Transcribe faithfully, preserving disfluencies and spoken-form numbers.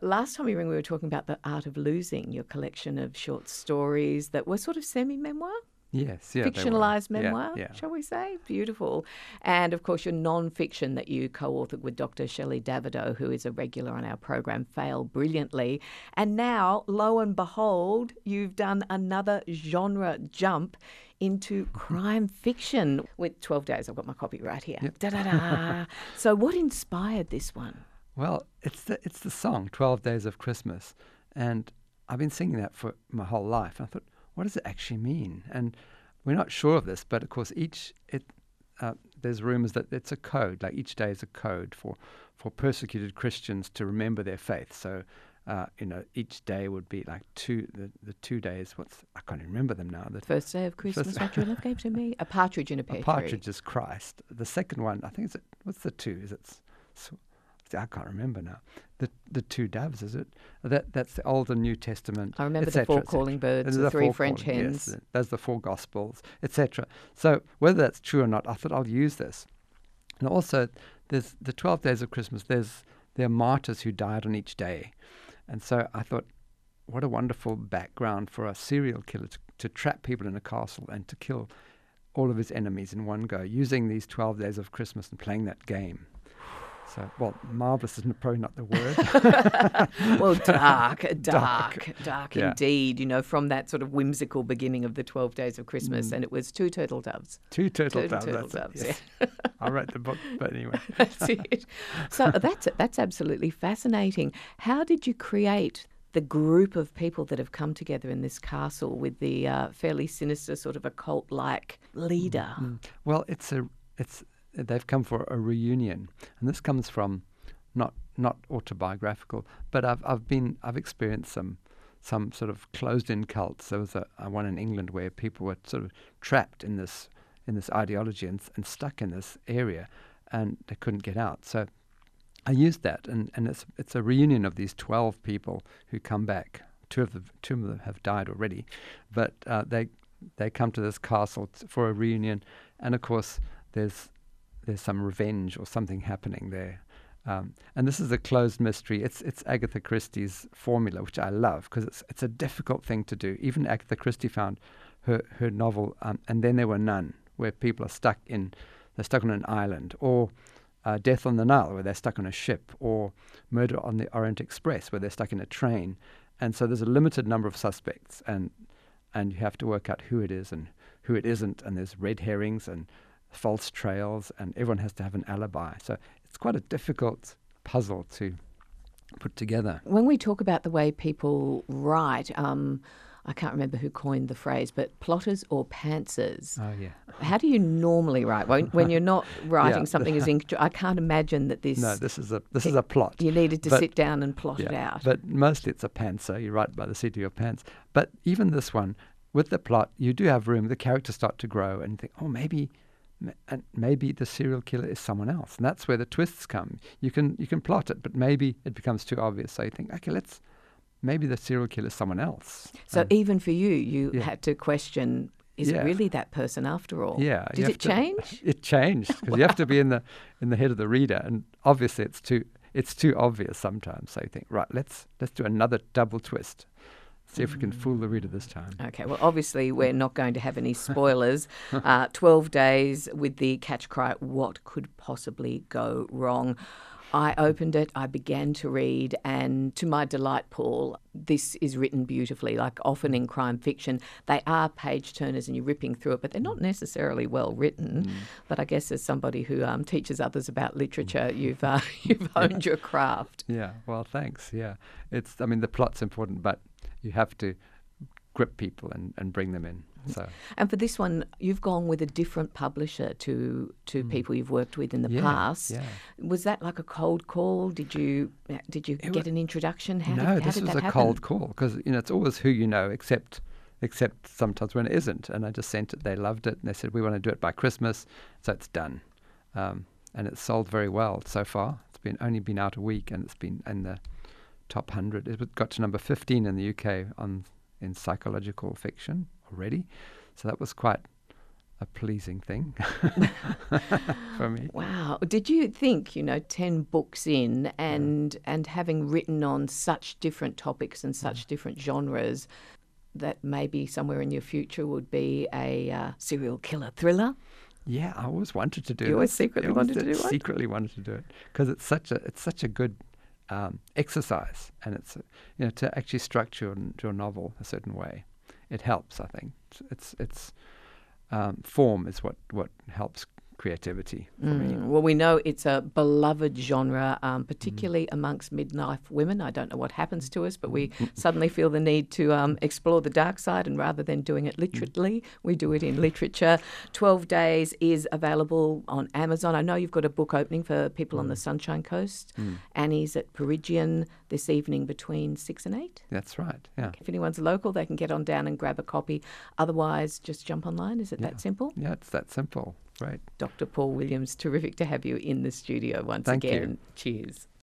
last time we were, we were talking about The Art of Losing, your collection of short stories that were sort of semi-memoir. Yes, yeah. Fictionalised they were. memoir, yeah, yeah. shall we say? Beautiful. And, of course, your non-fiction that you co-authored with Doctor Shelley Davidow, who is a regular on our program, Fail Brilliantly. And now, lo and behold, you've done another genre jump into crime fiction with twelve days. I've got my copy right here. Yep. Da-da-da. So what inspired this one? Well, it's the it's the song twelve Days of Christmas, and I've been singing that for my whole life. I thought, what does it actually mean? And we're not sure of this, but of course, each it uh, there's rumors that it's a code. Like each day is a code for for persecuted Christians to remember their faith. So, uh, you know, each day would be like two the, the two days. What's I can't even remember them now. The First day of Christmas, first- what your love gave to me, a partridge in a pear a tree. partridge is Christ. The second one, I think, is it. What's the two? Is it? s- s- I can't remember now. The the two doves, is it? That that's the Old and New Testament. I remember et the cetera, four et cetera. calling birds, And the three four French calling- hens. Yes, there's the four Gospels, et cetera. So whether that's true or not, I thought I'll use this. And also, there's the twelve Days of Christmas. There's there are martyrs who died on each day, and so I thought, what a wonderful background for a serial killer to, to trap people in a castle and to kill all of his enemies in one go, using these twelve Days of Christmas and playing that game. So, well, marvellous is probably not the word. Well, dark, dark, dark Yeah. indeed, you know, from that sort of whimsical beginning of the twelve Days of Christmas. Mm. And it was two turtle doves. Two turtle Two doves. turtle that's it, doves, yes. I wrote the book, but anyway. That's it. So that's that's absolutely fascinating. How did you create the group of people that have come together in this castle with the uh, fairly sinister sort of occult-like leader? Mm. Well, it's a it's they've come for a reunion, and this comes from not not autobiographical, but I've I've been I've experienced some some sort of closed-in cults. There was a, a one in England where people were sort of trapped in this in this ideology and, and stuck in this area, and they couldn't get out. So I used that, and, and it's it's a reunion of these twelve people who come back. Two of the two of them have died already, but uh, they they come to this castle t- for a reunion, and of course there's there's some revenge or something happening there. Um, and this is a closed mystery. It's it's Agatha Christie's formula, which I love because it's it's a difficult thing to do. Even Agatha Christie found her her novel, um, And Then There Were None, where people are stuck in they're stuck on an island, or uh, Death on the Nile, where they're stuck on a ship, or Murder on the Orient Express, where they're stuck in a train. And so there's a limited number of suspects, and and you have to work out who it is and who it isn't. And there's red herrings and false trails, and everyone has to have an alibi. So it's quite a difficult puzzle to put together. When we talk about the way people write, um, I can't remember who coined the phrase, but plotters or pantsers. Oh, yeah. How do you normally write when, when you're not writing Yeah. something as ink? I can't imagine that this. No, this is a this is a plot. You needed to But- sit down and plot it Yeah, out. but mostly it's a pantser. You write by the seat of your pants. But even this one, with the plot, you do have room. The characters start to grow, and you think, oh, maybe, m- and maybe the serial killer is someone else, and that's where the twists come. You can you can plot it, but maybe it becomes too obvious. So you think, okay, let's maybe the serial killer is someone else. So Um, even for you, you yeah. had to question: is Yeah. it really that person after all? Yeah, you Did have it to- change? It changed because you have to be in the in the head of the reader, and obviously it's too it's too obvious sometimes. So you think, right, let's let's do another double twist. See if we can fool the reader this time. Okay, well, obviously, we're not going to have any spoilers. uh, twelve days with the catch cry, what could possibly go wrong? I opened it, I began to read, and to my delight, Paul, this is written beautifully. Like often in crime fiction, they are page turners and you're ripping through it, but they're not necessarily well written. Mm. But I guess as somebody who um, teaches others about literature, you've uh, you've honed your craft. Yeah, well, thanks. Yeah, it's. I mean, the plot's important, but you have to grip people and, and bring them in. So And for this one, you've gone with a different publisher to to people you've worked with in the Mm. yeah, past. yeah. Was that like a cold call? Did you did you It get wa- an introduction? How no, did, how this did was that a happen? cold call because you know it's always who you know, except except sometimes when it isn't. And I just sent it. They loved it, and they said we want to do it by Christmas, so it's done. Um, and it's sold very well so far. It's been only been out a week, and it's been in the top hundred. It got to number fifteen in the U K on in psychological fiction already. So that was quite a pleasing thing for me. Wow. Did you think, you know, ten books in and and having written on such different topics and such different genres, that maybe somewhere in your future would be a uh, serial killer thriller? Yeah, I always wanted to do it. You always secretly wanted to do one? Secretly wanted to do it because it's such a it's such a good um, exercise, and it's you know to actually structure your, your novel a certain way. It helps, I think. It's it's, it's um, form is what what helps creativity for me. Mm, well, we know it's a beloved genre, um, particularly mm. amongst midlife women. I don't know what happens to us, but we suddenly feel the need to um, explore the dark side, and rather than doing it literally, we do it in literature. twelve Days is available on Amazon. I know you've got a book opening for people mm. on the Sunshine Coast. Mm. Annie's at Perigian this evening between six and eight. That's right, yeah. If anyone's local, they can get on down and grab a copy. Otherwise, just jump online. Is it yeah. that simple? Yeah, it's that simple. Right. Doctor Paul Williams, terrific to have you in the studio once Thank again. You. Cheers.